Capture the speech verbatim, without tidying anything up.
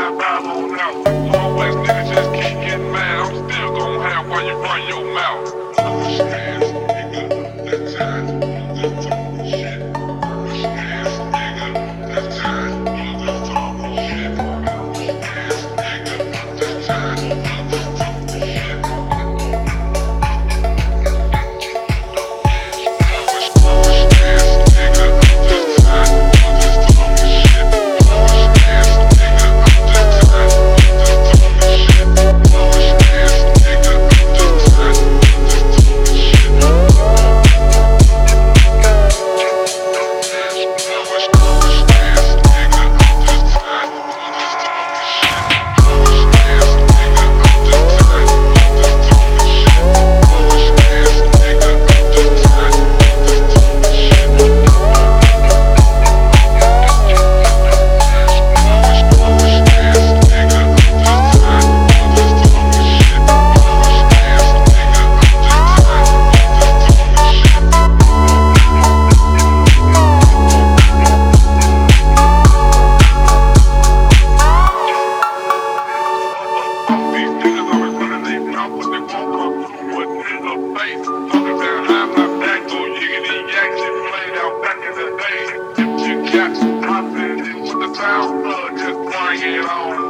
five five on out. Always niggas just keep getting mad. I'm still gon' have while you run your mouth. Push ass nigga, that's time. Just talking shit. Push ass nigga, that's time. You just talking shit. Push ass nigga, that's time. You just talking shit. Just bring it on.